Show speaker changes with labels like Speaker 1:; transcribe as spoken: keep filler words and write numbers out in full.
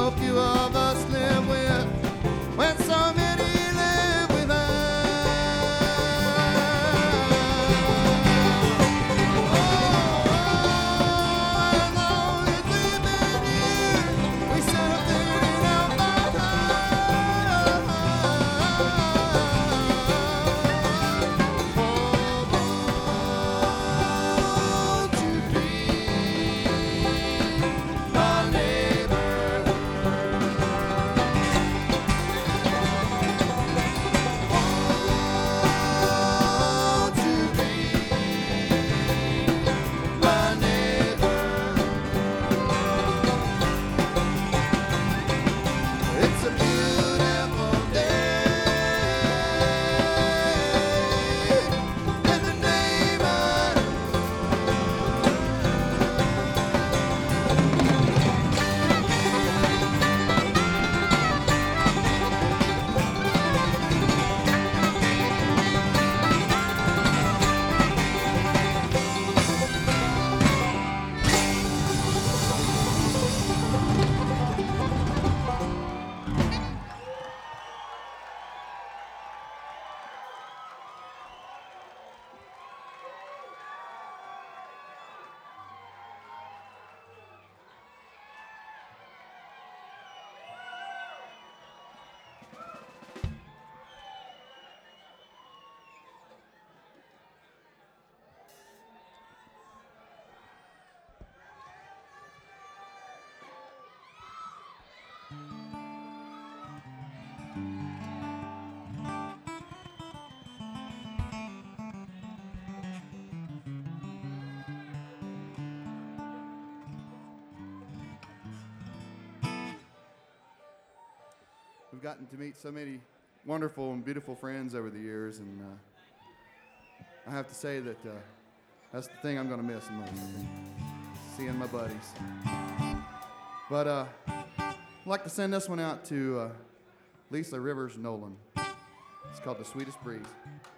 Speaker 1: so few of us live with, when so many live without. Oh, as long as we've been here, we should have figured it out by now. Oh, won't you be my neighbor? Won't you be my neighbor? It's a beautiful day in the neighborhood. We've gotten to meet so many wonderful and beautiful friends over the years, and uh, I have to say that uh, that's the thing I'm going to miss the most, I think, seeing my buddies. But uh, I'd like to send this one out to uh, Lisa Rivers Nolan. It's called The Sweetest Breeze.